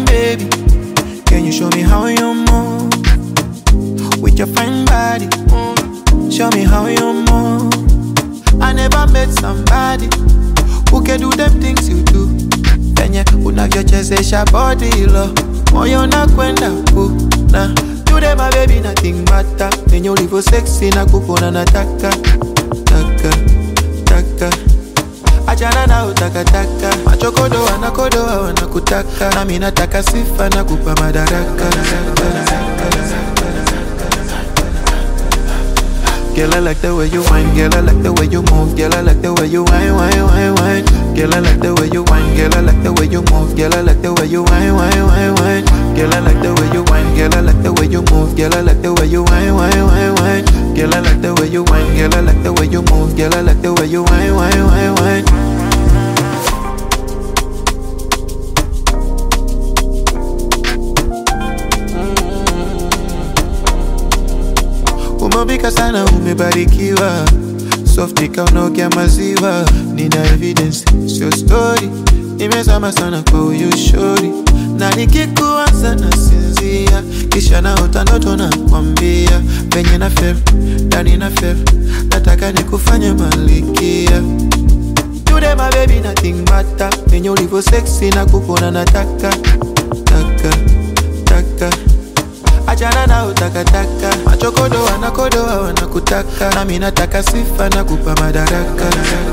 baby, can you show me how you move? With your fine body, show me how you move. I never met somebody who can do them things you do. Penye unavyochezesha body lo, moyo nakwenda na today my baby nothing matter. Penye ulivyo sexy na kupona nataka taka. Achana na utakataka, machokodo wanakodoa wanakutaka, na mimi nataka sifa na kupa madaraka. Girl, I like the way you whine, girl, I like the way you move, girl, I like the way you whine. Girl, I like the way you whine, girl, I like the way you move, girl, I like the way you whine. Girl, I like the way you whine, girl, I like the way you move, girl, I like the way you whine. Girl, I like the way you whine, girl, I like the way you move, girl, I like the way you whine. Umebika sana umebarikiwa, soft nikaonokia maziwa. Nina evidence, sio story, nimezama sana kwa huyu shori. Na nikikuanza na sinzia, kisha naota ndoto na kwambia penye na fem, ndani na fem, nataka nikufanye malikia. Today my baby nothing matter, penye ulivyo sexy na kupona nataka taka. Achana na utakataka, machokodo wanakodoa wanakutaka, na mimi nataka sifa na kupa madaraka.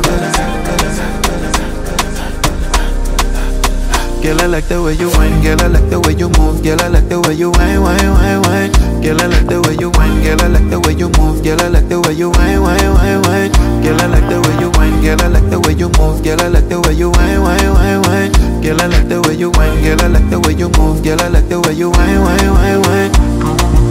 Girl, I like the way you whine, girl, I like the way you move, girl, I like the way you whine. Girl, I like the way you whine, girl, I like the way you move, girl, I like the way you whine. Girl, I like the way you whine, girl, I like the way you move, girl, I like the way you whine. Girl, I like the way you whine, girl, I like the way you move, girl, I like the way you whine.